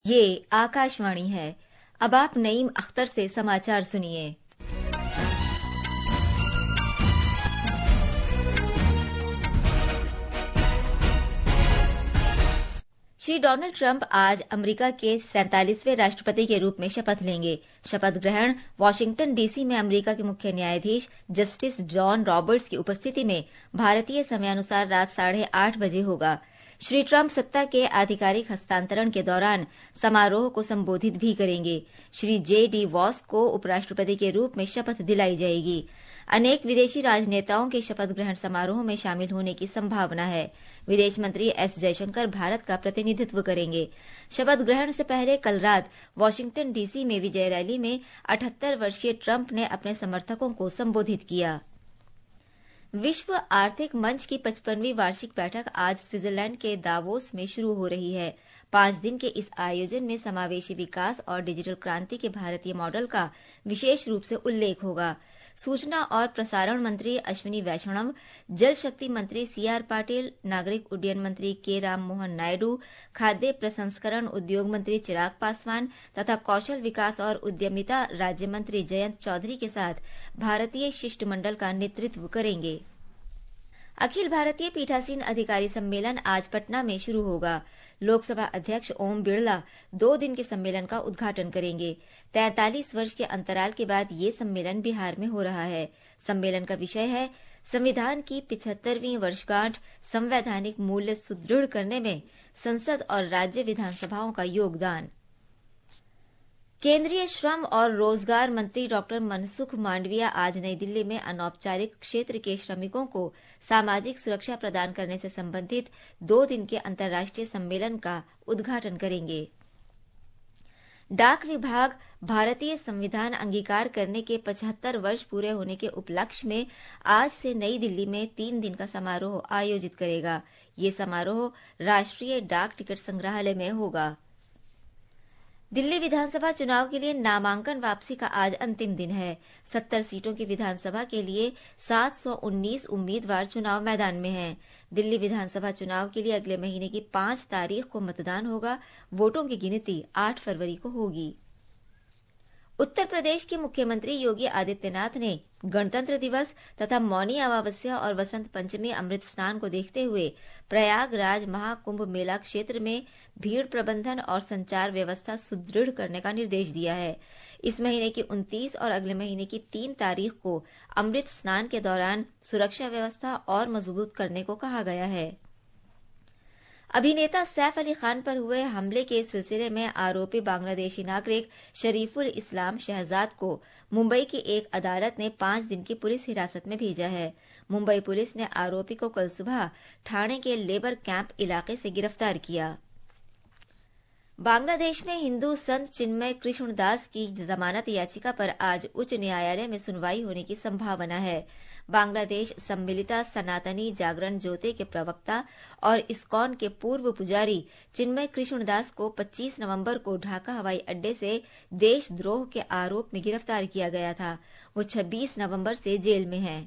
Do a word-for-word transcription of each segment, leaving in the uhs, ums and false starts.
ये आकाशवाणी है। अब आप नईम अख्तर से समाचार सुनिए। श्री डोनाल्ड ट्रंप आज अमेरिका के सैंतालीसवें राष्ट्रपति के रूप में शपथ लेंगे। शपथ ग्रहण वाशिंगटन डीसी में अमेरिका के मुख्य न्यायाधीश जस्टिस जॉन रॉबर्ट्स की उपस्थिति में भारतीय समयानुसार रात साढ़े आठ बजे होगा। श्री ट्रंप सत्ता के आधिकारिक हस्तांतरण के दौरान समारोह को संबोधित भी करेंगे। श्री जे डी वॉस को उपराष्ट्रपति के रूप में शपथ दिलाई जाएगी। अनेक विदेशी राजनेताओं के शपथ ग्रहण समारोह में शामिल होने की संभावना है। विदेश मंत्री एस जयशंकर भारत का प्रतिनिधित्व करेंगे। शपथ ग्रहण से पहले कल रात वाशिंगटन डीसी में विजय रैली में अठहत्तर वर्षीय ट्रंप ने अपने समर्थकों को संबोधित किया। विश्व आर्थिक मंच की पचपनवीं वार्षिक बैठक आज स्विट्जरलैंड के दावोस में शुरू हो रही है। पांच दिन के इस आयोजन में समावेशी विकास और डिजिटल क्रांति के भारतीय मॉडल का विशेष रूप से उल्लेख होगा। सूचना और प्रसारण मंत्री अश्विनी वैष्णव, जल शक्ति मंत्री सी आर पाटिल, नागरिक उड्डयन मंत्री के राम मोहन नायडू, खाद्य प्रसंस्करण उद्योग मंत्री चिराग पासवान तथा कौशल विकास और उद्यमिता राज्य मंत्री जयंत चौधरी के साथ भारतीय शिष्टमंडल का नेतृत्व करेंगे। अखिल भारतीय पीठासीन अधिकारी सम्मेलन आज पटना में शुरू होगा। लोकसभा अध्यक्ष ओम बिड़ला दो दिन के सम्मेलन का उद्घाटन करेंगे। तैंतालीस वर्ष के अंतराल के बाद ये सम्मेलन बिहार में हो रहा है। सम्मेलन का विषय है संविधान की पिछहत्तरवीं वर्षगांठ, संवैधानिक मूल्य सुदृढ़ करने में संसद और राज्य विधानसभाओं का योगदान। केंद्रीय श्रम और रोजगार मंत्री डॉक्टर मनसुख मांडविया आज नई दिल्ली में अनौपचारिक क्षेत्र के श्रमिकों को सामाजिक सुरक्षा प्रदान करने से संबंधित दो दिन के अंतर्राष्ट्रीय सम्मेलन का उद्घाटन करेंगे। डाक विभाग भारतीय संविधान अंगीकार करने के पचहत्तर वर्ष पूरे होने के उपलक्ष्य में आज से नई दिल्ली में तीन दिन का समारोह आयोजित करेगा। ये समारोह राष्ट्रीय डाक टिकट संग्रहालय में होगा। दिल्ली विधानसभा चुनाव के लिए नामांकन वापसी का आज अंतिम दिन है। सत्तर सीटों की विधानसभा के लिए सात सौ उन्नीस उम्मीदवार चुनाव मैदान में हैं। दिल्ली विधानसभा चुनाव के लिए अगले महीने की पांच तारीख को मतदान होगा। वोटों की गिनती आठ फरवरी को होगी। उत्तर प्रदेश के मुख्यमंत्री योगी आदित्यनाथ ने गणतंत्र दिवस तथा मौनी अमावस्या और वसंत पंचमी अमृत स्नान को देखते हुए प्रयागराज महाकुंभ मेला क्षेत्र में भीड़ प्रबंधन और संचार व्यवस्था सुदृढ़ करने का निर्देश दिया है। इस महीने की उनतीस और अगले महीने की तीन तारीख को अमृत स्नान के दौरान सुरक्षा व्यवस्था और मजबूत करने को कहा गया है। अभिनेता सैफ अली खान पर हुए हमले के सिलसिले में आरोपी बांग्लादेशी नागरिक शरीफुल इस्लाम शहजाद को मुंबई की एक अदालत ने पांच दिन की पुलिस हिरासत में भेजा है। मुंबई पुलिस ने आरोपी को कल सुबह ठाणे के लेबर कैंप इलाके से गिरफ्तार किया। बांग्लादेश में हिंदू संत चिन्मय कृष्णदास की जमानत याचिका पर आज उच्च न्यायालय में सुनवाई होने की संभावना है। बांग्लादेश सम्मिलिता सनातनी जागरण ज्योति के प्रवक्ता और इस्कॉन के पूर्व पुजारी चिन्मय कृष्णदास को पच्चीस नवंबर को ढाका हवाई अड्डे से देशद्रोह के आरोप में गिरफ्तार किया गया था। वो छब्बीस नवंबर से जेल में है।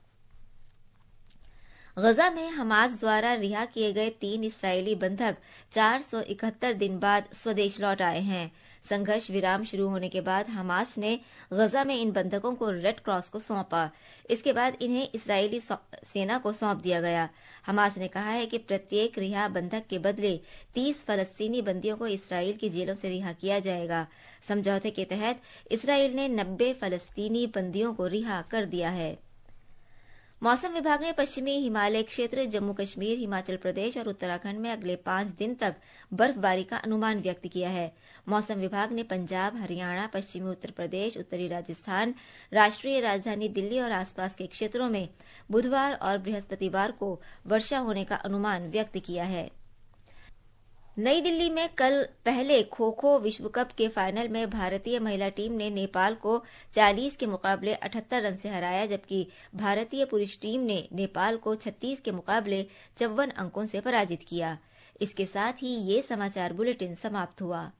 गजा में हमास द्वारा रिहा किए गए तीन इस्राएली बंधक चार सौ इकहत्तर दिन बाद स्वदेश लौट आए हैं। संघर्ष विराम शुरू होने के बाद हमास ने गजा में इन बंधकों को रेड क्रॉस को सौंपा। इसके बाद इन्हें इस्राएली सेना को सौंप दिया गया। हमास ने कहा है कि प्रत्येक रिहा बंधक के बदले तीस फलस्तीनी बंदियों को इस्राएल की जेलों से रिहा किया जाएगा। समझौते के तहत इस्राएल ने नब्बे फलस्तीनी बंदियों को रिहा कर दिया है। मौसम विभाग ने पश्चिमी हिमालय क्षेत्र, जम्मू कश्मीर, हिमाचल प्रदेश और उत्तराखंड में अगले पांच दिन तक बर्फबारी का अनुमान व्यक्त किया है। मौसम विभाग ने पंजाब, हरियाणा, पश्चिमी उत्तर प्रदेश, उत्तरी राजस्थान, राष्ट्रीय राजधानी दिल्ली और आसपास के क्षेत्रों में बुधवार और बृहस्पतिवार को वर्षा होने का अनुमान व्यक्त किया है। नई दिल्ली में कल पहले खो खो विश्व कप के फाइनल में भारतीय महिला टीम ने नेपाल को चालीस के मुकाबले अठहत्तर रन से हराया, जबकि भारतीय पुरुष टीम ने नेपाल को छत्तीस के मुकाबले चौवन अंकों से पराजित किया। इसके साथ ही ये समाचार बुलेटिन समाप्त हुआ।